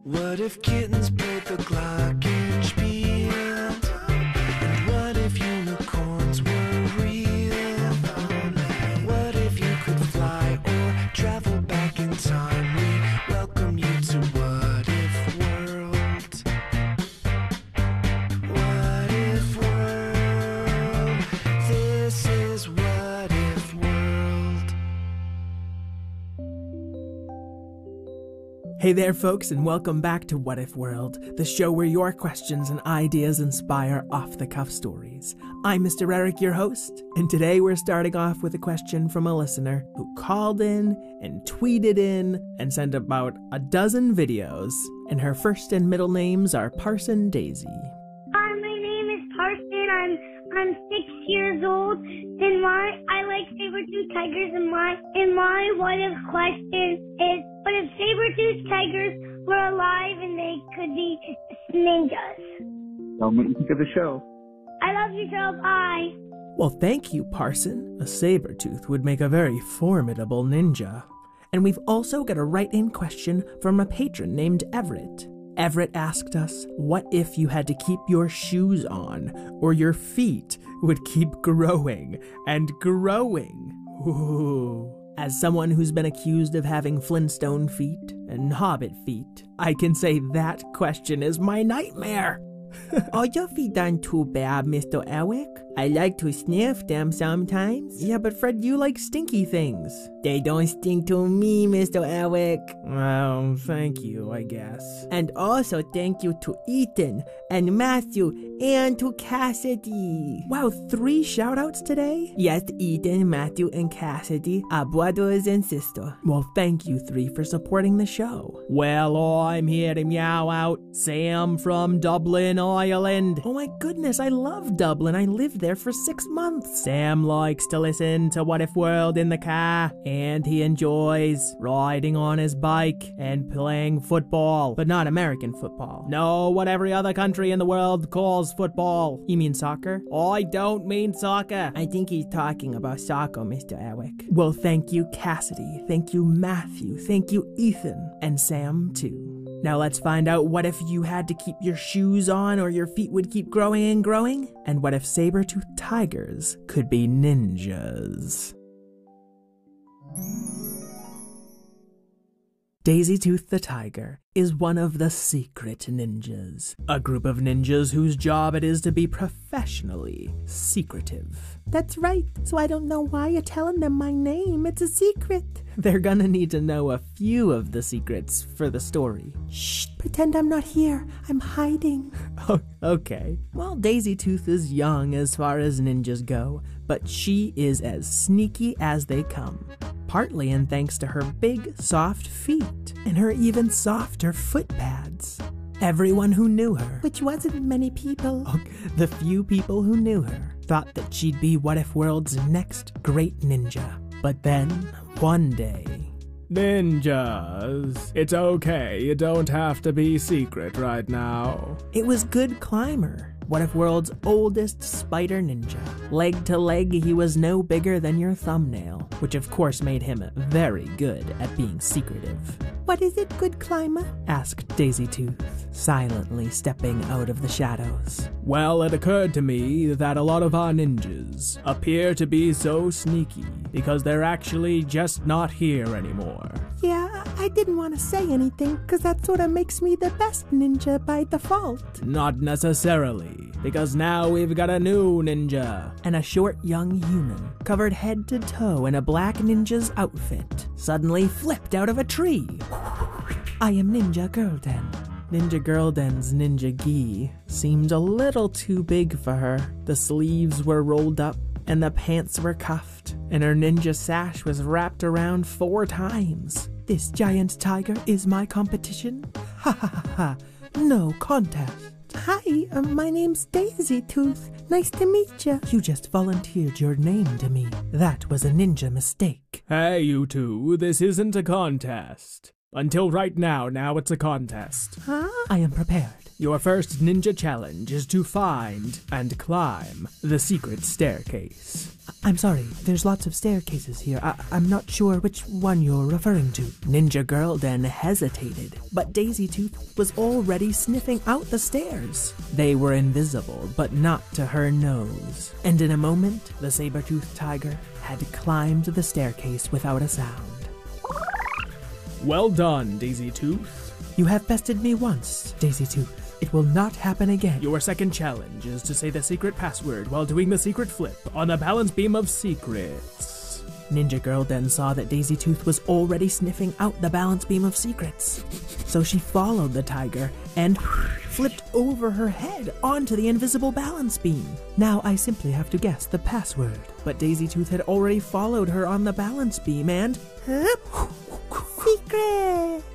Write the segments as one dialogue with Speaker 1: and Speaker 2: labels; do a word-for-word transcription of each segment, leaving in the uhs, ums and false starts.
Speaker 1: What if kittens played the glockenspiel? And what if unicorns were real? What if you could fly or travel back in time? We welcome you to What If World. What If World? This is What If World.
Speaker 2: Hey there, folks, and welcome back to What If World, the show where your questions and ideas inspire off-the-cuff stories. I'm Mister Eric, your host, and today we're starting off with a question from a listener who called in and tweeted in and sent about a dozen videos, and her first and middle names are Parson Daisy.
Speaker 3: Hi, my name is Parson. I'm I'm six years old, and my I like saber-tooth tigers. And my and my what if question is: what if saber-tooth tigers were alive and they could be ninjas?
Speaker 4: Tell me what you think of the show.
Speaker 3: I love your show. Bye.
Speaker 2: Well, thank you, Parson. A saber-tooth would make a very formidable ninja. And we've also got a write-in question from a patron named Everett. Everett asked us, what if you had to keep your shoes on, or your feet would keep growing and growing? Ooh. As someone who's been accused of having Flintstone feet and Hobbit feet, I can say that question is my nightmare. Oh, your feet aren't too bad, Mister Eric. I like to sniff them sometimes. Yeah, but Fred, you like stinky things. They don't stink to me, Mister Eric. Well, thank you, I guess. And also thank you to Ethan and Matthew and to Cassidy. Wow, three shout-outs today? Yes, Ethan, Matthew, and Cassidy are brothers and sisters. Well, thank you three for supporting the show. Well, I'm here to meow out Sam from Dublin, Ireland. Oh my goodness, I love Dublin. I lived there for six months. Sam likes to listen to What If World in the car, and he enjoys riding on his bike and playing football, but not American football. No, what every other country in the world calls football. You mean soccer? I don't mean soccer. I think he's talking about soccer, Mister Eric. Well, thank you, Cassidy. Thank you, Matthew. Thank you, Ethan. And Sam, too. Now let's find out what if you had to keep your shoes on or your feet would keep growing and growing? And what if saber-toothed tigers could be ninjas? Daisy Tooth the Tiger is one of the secret ninjas, a group of ninjas whose job it is to be professionally secretive. That's right, so I don't know why you're telling them my name. It's a secret. They're gonna need to know a few of the secrets for the story. Shh, pretend I'm not here. I'm hiding. Oh, okay. Well, Daisy Tooth is young as far as ninjas go, but she is as sneaky as they come. Partly in thanks to her big, soft feet and her even softer foot pads. Everyone who knew her, which wasn't many people, oh, the few people who knew her, thought that she'd be What If World's next great ninja. But then, one day... Ninjas. It's okay, you don't have to be secret right now. It was Good Climber, What If World's oldest spider ninja. Leg to leg, he was no bigger than your thumbnail, which of course made him very good at being secretive. What is it, Good Climber? Asked Daisy Tooth, silently stepping out of the shadows. Well, it occurred to me that a lot of our ninjas appear to be so sneaky because they're actually just not here anymore. Yeah, I didn't want to say anything because that sort of makes me the best ninja by default. Not necessarily, because now we've got a new ninja. And a short young human, covered head to toe in a black ninja's outfit, suddenly flipped out of a tree. I am Ninja Girlden. Ninja Girlden's ninja gi seemed a little too big for her. The sleeves were rolled up, and the pants were cuffed, and her ninja sash was wrapped around four times. This giant tiger is my competition? Ha ha ha ha, no contest. Hi, uh, my name's Daisy Tooth. Nice to meet you. You just volunteered your name to me. That was a ninja mistake. Hey, you two, this isn't a contest. Until right now, now it's a contest. Huh? I am prepared. Your first ninja challenge is to find and climb the secret staircase. I'm sorry, there's lots of staircases here. I I'm not sure which one you're referring to. Ninja Girl then hesitated, but Daisy Tooth was already sniffing out the stairs. They were invisible, but not to her nose. And in a moment, the saber-toothed tiger had climbed the staircase without a sound. Well done, Daisy Tooth. You have bested me once, Daisy Tooth. It will not happen again. Your second challenge is to say the secret password while doing the secret flip on the balance beam of secrets. Ninja Girl then saw that Daisy Tooth was already sniffing out the balance beam of secrets. So she followed the tiger and flipped over her head onto the invisible balance beam. Now I simply have to guess the password. But Daisy Tooth had already followed her on the balance beam and... Secret!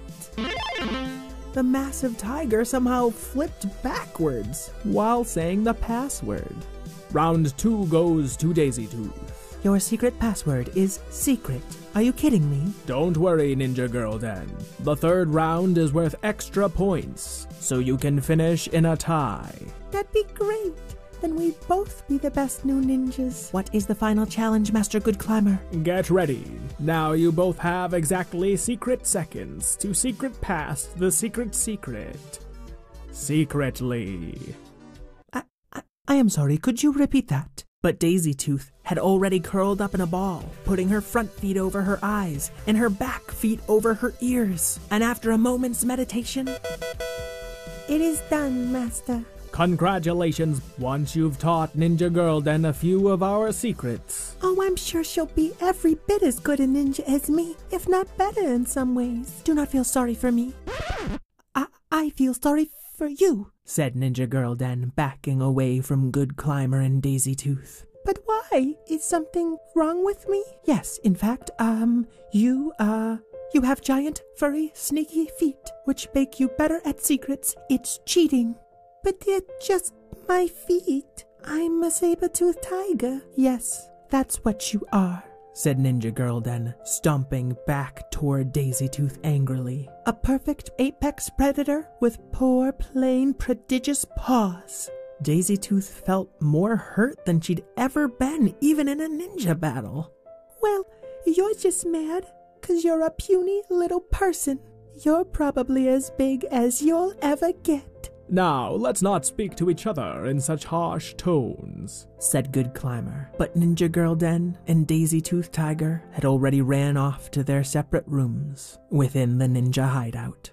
Speaker 2: The massive tiger somehow flipped backwards while saying the password. Round two goes to Daisy Tooth. Your secret password is secret. Are you kidding me? Don't worry, Ninja Girl Den. The third round is worth extra points, so you can finish in a tie. That'd be great. Then we'd both be the best new ninjas. What is the final challenge, Master Good Climber? Get ready. Now you both have exactly secret seconds to secret past the secret secret. Secretly. I, I, I am sorry, could you repeat that? But Daisy Tooth had already curled up in a ball, putting her front feet over her eyes and her back feet over her ears. And after a moment's meditation... It is done, Master. Congratulations, once you've taught Ninja Girl Den a few of our secrets. Oh, I'm sure she'll be every bit as good a ninja as me, if not better in some ways. Do not feel sorry for me. I, I feel sorry for you, said Ninja Girl Den, backing away from Good Climber and Daisy Tooth. But why? Is something wrong with me? Yes, in fact, um, you, uh... You have giant, furry, sneaky feet, which make you better at secrets. It's cheating. But they're just my feet. I'm a saber-toothed tiger. Yes, that's what you are, said Ninja Girl Den, stomping back toward Daisy Tooth angrily. A perfect apex predator with poor, plain, prodigious paws. Daisy Tooth felt more hurt than she'd ever been, even in a ninja battle. Well, you're just mad, 'cause you're a puny little person. You're probably as big as you'll ever get. Now, let's not speak to each other in such harsh tones, said Good Climber. But Ninja Girl Den and Daisy Tooth Tiger had already ran off to their separate rooms within the ninja hideout.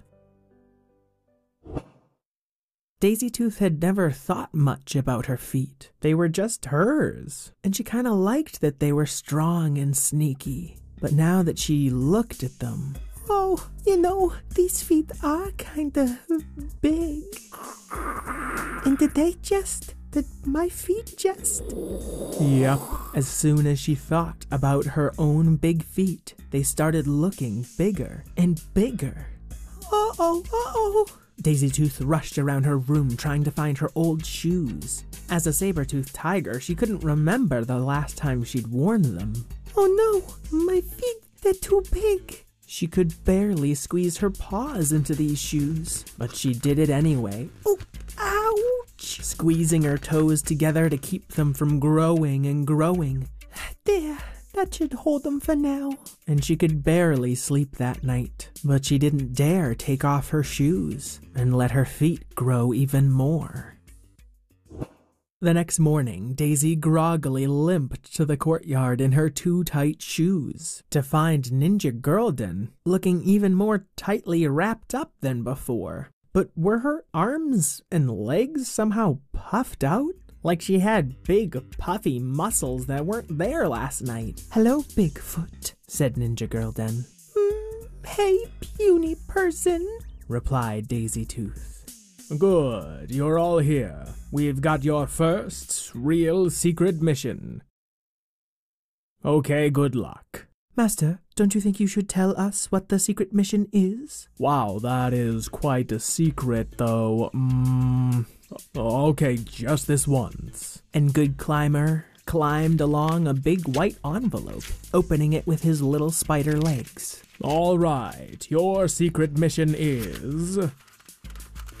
Speaker 2: Daisy Tooth had never thought much about her feet. They were just hers, and she kind of liked that they were strong and sneaky. But now that she looked at them... Oh, you know, these feet are kinda big. And did they just... Did my feet just... Yep. As soon as she thought about her own big feet, they started looking bigger and bigger. Uh-oh, uh-oh. Daisy Tooth rushed around her room trying to find her old shoes. As a saber-toothed tiger, she couldn't remember the last time she'd worn them. Oh no, my feet, they're too big. She could barely squeeze her paws into these shoes, but she did it anyway. Oh, ouch! Squeezing her toes together to keep them from growing and growing. There, that should hold them for now. And she could barely sleep that night, but she didn't dare take off her shoes and let her feet grow even more. The next morning, Daisy groggily limped to the courtyard in her too tight shoes to find Ninja Girl Den looking even more tightly wrapped up than before. But were her arms and legs somehow puffed out? Like she had big, puffy muscles that weren't there last night. Hello, Bigfoot, said Ninja Girl Den. Mm, hey, puny person, replied Daisy Tooth. Good, you're all here. We've got your first real secret mission. Okay, good luck. Master, don't you think you should tell us what the secret mission is? Wow, that is quite a secret, though. Mm, okay, just this once. And Good Climber climbed along a big white envelope, opening it with his little spider legs. All right, your secret mission is...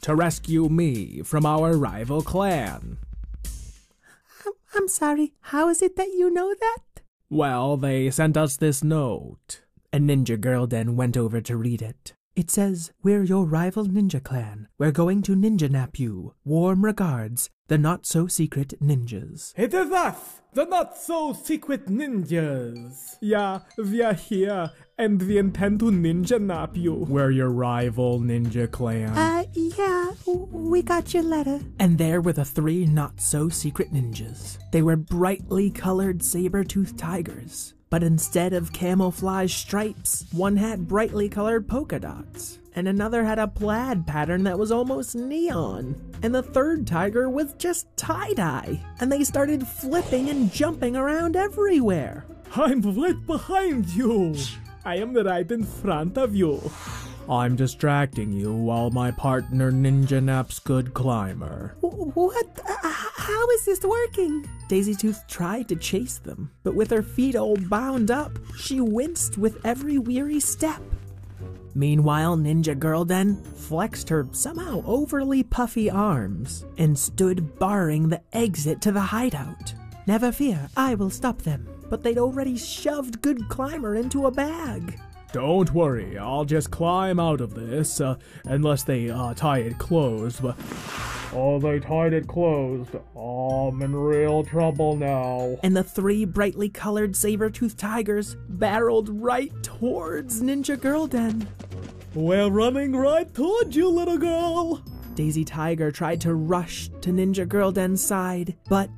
Speaker 2: to rescue me from our rival clan.
Speaker 4: I'm, I'm sorry, how is it that you know that?
Speaker 2: Well, they sent us this note. And Ninja Girl then went over to read it. It says, "We're your rival ninja clan. We're going to ninja nap you. Warm regards, the not-so-secret ninjas."
Speaker 5: It is us, the not-so-secret ninjas. Yeah, we are here, and we intend to ninja nap you.
Speaker 2: We're your rival ninja clan.
Speaker 4: Uh, yeah, we got your letter.
Speaker 2: And there were the three not-so-secret ninjas. They were brightly colored saber-toothed tigers. But instead of camouflage stripes, one had brightly colored polka dots, and another had a plaid pattern that was almost neon, and the third tiger was just tie-dye, and they started flipping and jumping around everywhere.
Speaker 5: I'm right behind you. I am right in front of you.
Speaker 2: I'm distracting you while my partner ninja naps Good Climber.
Speaker 4: What? Uh, how is this working?
Speaker 2: Daisy Tooth tried to chase them, but with her feet all bound up, she winced with every weary step. Meanwhile, Ninja Girl then flexed her somehow overly puffy arms and stood barring the exit to the hideout.
Speaker 4: Never fear, I will stop them.
Speaker 2: But they'd already shoved Good Climber into a bag.
Speaker 5: Don't worry, I'll just climb out of this, uh, unless they uh, tie it closed, but... Oh, they tied it closed. Oh, I'm in real trouble now.
Speaker 2: And the three brightly colored saber-toothed tigers barreled right towards Ninja Girl Den.
Speaker 5: We're running right towards you, little girl.
Speaker 2: Daisy Tiger tried to rush to Ninja Girl Den's side, but...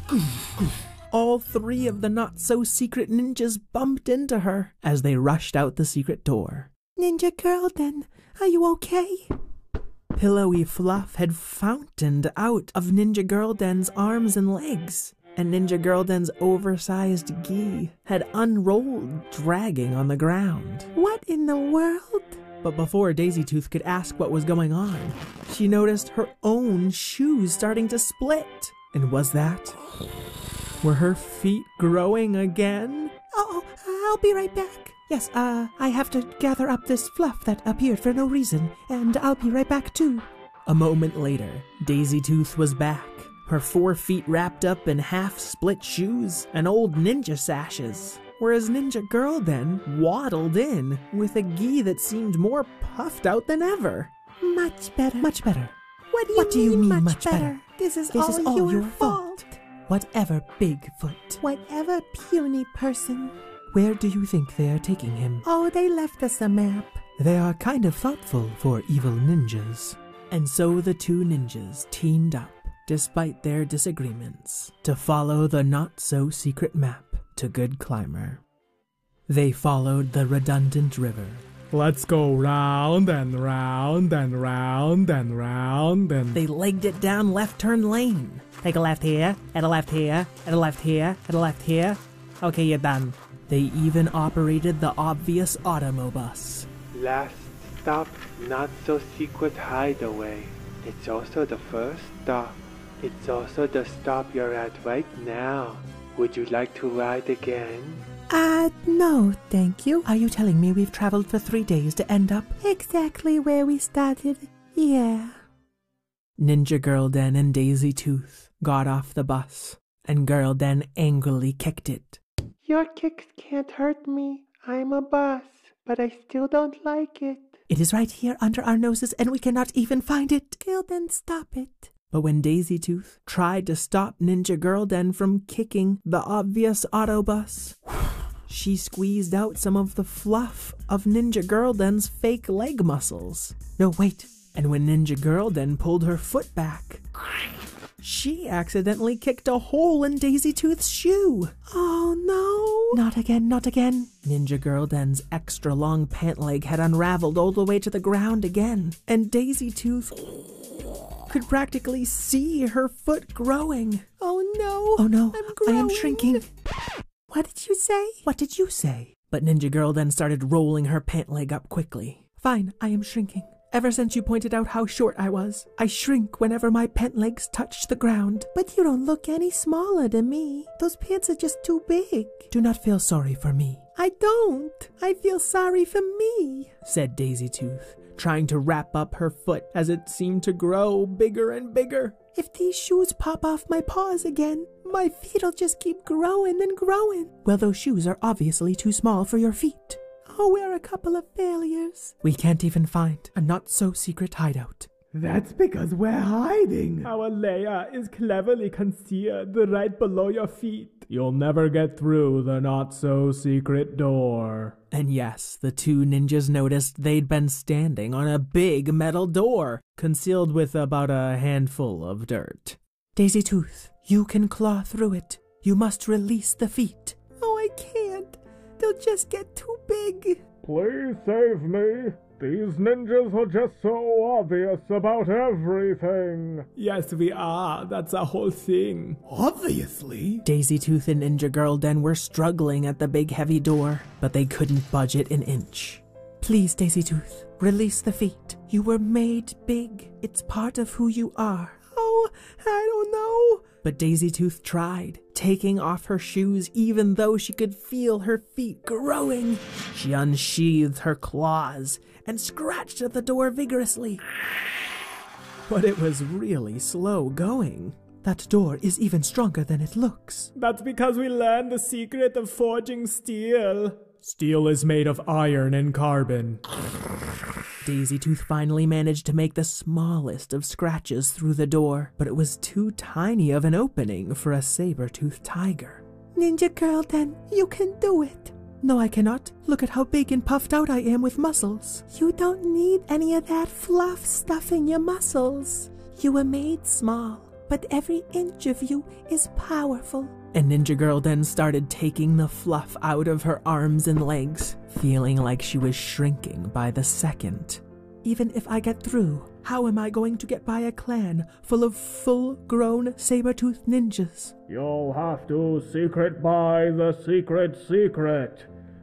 Speaker 2: all three of the not-so-secret ninjas bumped into her as they rushed out the secret door.
Speaker 4: Ninja Girl Den, are you okay?
Speaker 2: Pillowy fluff had fountained out of Ninja Girl Den's arms and legs, and Ninja Girl Den's oversized gi had unrolled, dragging on the ground.
Speaker 4: What in the world?
Speaker 2: But before Daisy Tooth could ask what was going on, she noticed her own shoes starting to split. And was that... were her feet growing again?
Speaker 4: Oh, I'll be right back. Yes, uh, I have to gather up this fluff that appeared for no reason, and I'll be right back too.
Speaker 2: A moment later, Daisy Tooth was back, her four feet wrapped up in half-split shoes and old ninja sashes, whereas Ninja Girl then waddled in with a gi that seemed more puffed out than ever.
Speaker 4: Much better.
Speaker 2: Much better.
Speaker 4: What do you,
Speaker 2: what do you
Speaker 4: mean,
Speaker 2: mean
Speaker 4: much,
Speaker 2: much better?
Speaker 4: better? This is
Speaker 2: this
Speaker 4: all,
Speaker 2: is all
Speaker 4: your,
Speaker 2: your
Speaker 4: fault.
Speaker 2: fault. Whatever, Bigfoot.
Speaker 4: Whatever, puny person.
Speaker 2: Where do you think they are taking him?
Speaker 4: Oh, they left us a map.
Speaker 2: They are kind of thoughtful for evil ninjas. And so the two ninjas teamed up, despite their disagreements, to follow the not-so-secret map to Good Climber. They followed the redundant river.
Speaker 5: Let's go round and round and round and round and...
Speaker 2: They legged it down Left Turn Lane.
Speaker 4: Take a left here, and a left here, and a left here, and a left here. Okay, you're done.
Speaker 2: They even operated the obvious Automobus.
Speaker 6: Last stop, not-so-secret hideaway. It's also the first stop. It's also the stop you're at right now. Would you like to ride again?
Speaker 4: Uh, no, thank you.
Speaker 2: Are you telling me we've traveled for three days to end up
Speaker 4: exactly where we started? Yeah.
Speaker 2: Ninja Girl Den and Daisy Tooth got off the bus, and Girl Den angrily kicked it.
Speaker 6: Your kicks can't hurt me. I'm a boss, but I still don't like it.
Speaker 2: It is right here under our noses, and we cannot even find it.
Speaker 4: Girl Den, stop it.
Speaker 2: But when Daisy Tooth tried to stop Ninja Girl Den from kicking the obvious Autobus, she squeezed out some of the fluff of Ninja Girl Den's fake leg muscles. No, wait. And when Ninja Girl Den pulled her foot back, she accidentally kicked a hole in Daisy Tooth's shoe.
Speaker 4: Oh no!
Speaker 2: Not again, not again. Ninja Girl Den's extra long pant leg had unraveled all the way to the ground again, and Daisy Tooth could practically see her foot growing.
Speaker 4: Oh no!
Speaker 2: Oh no,
Speaker 4: I'm growing.
Speaker 2: I am shrinking.
Speaker 4: What did you say?
Speaker 2: What did you say? But Ninja Girl then started rolling her pant leg up quickly. Fine, I am shrinking. Ever since you pointed out how short I was, I shrink whenever my pant legs touch the ground.
Speaker 4: But you don't look any smaller to me. Those pants are just too big.
Speaker 2: Do not feel sorry for me.
Speaker 4: I don't. I feel sorry for me,
Speaker 2: said Daisy Tooth, trying to wrap up her foot as it seemed to grow bigger and bigger.
Speaker 4: If these shoes pop off my paws again, my feet'll just keep growing and growing. Well, those shoes are obviously too small for your feet. Oh, we're a couple of failures.
Speaker 2: We can't even find a not-so-secret hideout.
Speaker 5: That's because we're hiding. Our lair is cleverly concealed right below your feet. You'll never get through the not-so-secret door.
Speaker 2: And yes, the two ninjas noticed they'd been standing on a big metal door, concealed with about a handful of dirt.
Speaker 4: Daisy Tooth, you can claw through it. You must release the feet. Oh, I can't. They'll just get too big.
Speaker 5: Please save me. These ninjas are just so obvious about everything. Yes, we are. That's our whole thing. Obviously?
Speaker 2: Daisy Tooth and Ninja Girl Den were struggling at the big heavy door, but they couldn't budge it an inch.
Speaker 4: Please, Daisy Tooth, release the feet. You were made big. It's part of who you are. Oh, I don't know.
Speaker 2: But Daisy Tooth tried, taking off her shoes even though she could feel her feet growing. She unsheathed her claws and scratched at the door vigorously. But it was really slow going.
Speaker 4: That door is even stronger than it looks.
Speaker 5: That's because we learned the secret of forging steel. Steel is made of iron and carbon.
Speaker 2: Daisy Tooth finally managed to make the smallest of scratches through the door, but it was too tiny of an opening for a saber-toothed tiger.
Speaker 4: Ninja Girl Den, you can do it. No, I cannot. Look at how big and puffed out I am with muscles. You don't need any of that fluff stuffing your muscles. You were made small, but every inch of you is powerful.
Speaker 2: And Ninja Girl then started taking the fluff out of her arms and legs, feeling like she was shrinking by the second.
Speaker 4: Even if I get through, how am I going to get by a clan full of full-grown saber-toothed ninjas?
Speaker 5: You'll have to secret by the secret secret.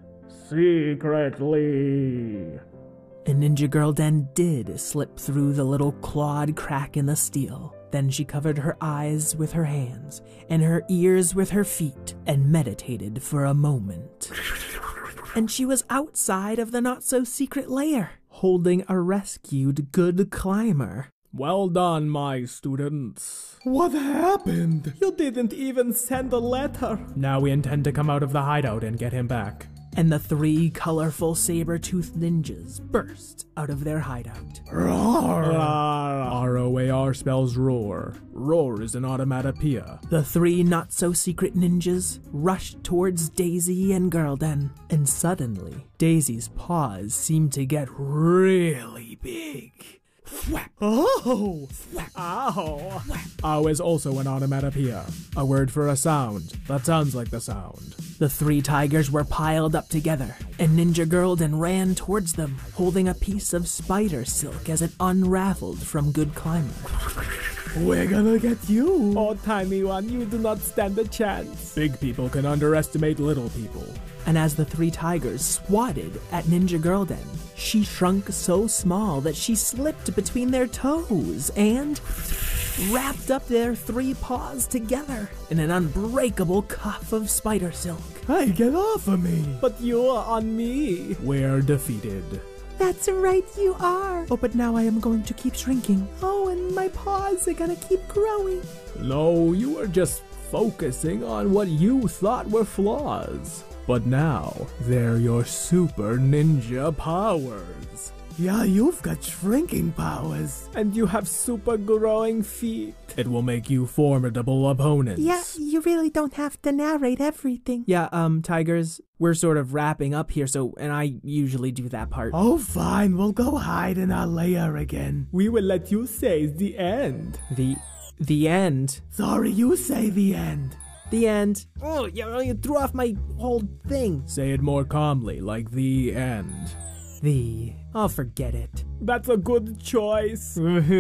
Speaker 5: Secretly.
Speaker 2: And Ninja Girl Den did slip through the little clawed crack in the steel. Then she covered her eyes with her hands and her ears with her feet and meditated for a moment. And she was outside of the not-so-secret lair, holding a rescued good climber.
Speaker 5: Well done, my students. What happened? You didn't even send a letter. Now we intend to come out of the hideout and get him back.
Speaker 2: And the three colorful saber-toothed ninjas burst out of their hideout.
Speaker 5: Roar! R O A R spells roar. Roar is an onomatopoeia.
Speaker 2: The three not-so-secret ninjas rushed towards Daisy and Girl Den, and suddenly, Daisy's paws seemed to get really big.
Speaker 5: Thwap. Oh! Thwap. Ow! Thwap. Ow is also an onomatopoeia, a word for a sound that sounds like the sound.
Speaker 2: The three tigers were piled up together, and Ninja Girl Den ran towards them, holding a piece of spider silk as it unraveled from Good Climber.
Speaker 5: We're gonna get you! Oh, tiny one, you do not stand a chance. Big people can underestimate little people.
Speaker 2: And as the three tigers swatted at Ninja Girl Den, she shrunk so small that she slipped between their toes and wrapped up their three paws together in an unbreakable cuff of spider silk.
Speaker 5: Hey, get off of me! But you're on me! We're defeated.
Speaker 4: That's right, you are. Oh, but now I am going to keep shrinking. Oh, and my paws are gonna keep growing.
Speaker 5: No, you were just focusing on what you thought were flaws. But now, they're your super ninja powers. Yeah, you've got shrinking powers. And you have super growing feet. It will make you formidable opponents.
Speaker 4: Yeah, you really don't have to narrate everything.
Speaker 2: Yeah, um, tigers, we're sort of wrapping up here, so, and I usually do that part.
Speaker 5: Oh, fine, we'll go hide in our lair again. We will let you say the end.
Speaker 2: The, the end?
Speaker 5: Sorry, you say the end.
Speaker 2: The end. Oh, you, you threw off my whole thing.
Speaker 5: Say it more calmly, like the end.
Speaker 2: The... I'll forget it.
Speaker 5: That's a good choice.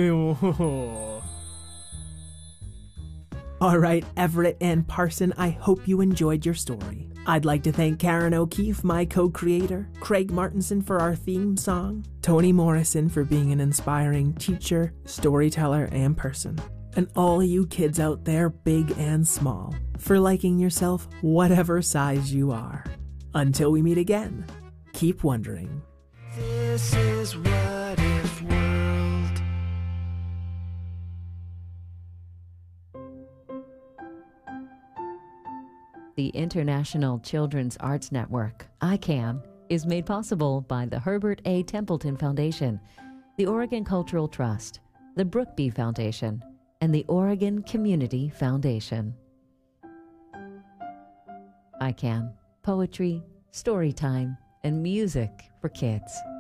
Speaker 2: Alright, Everett and Parson, I hope you enjoyed your story. I'd like to thank Karen O'Keefe, my co-creator, Craig Martinson for our theme song, Toni Morrison for being an inspiring teacher, storyteller, and person, and all you kids out there, big and small, for liking yourself whatever size you are. Until we meet again, keep wondering.
Speaker 1: This is what it
Speaker 7: The International Children's Arts Network, I CAN, is made possible by the Herbert A. Templeton Foundation, the Oregon Cultural Trust, the Brookby Foundation, and the Oregon Community Foundation. I CAN, poetry, story time, and music for kids.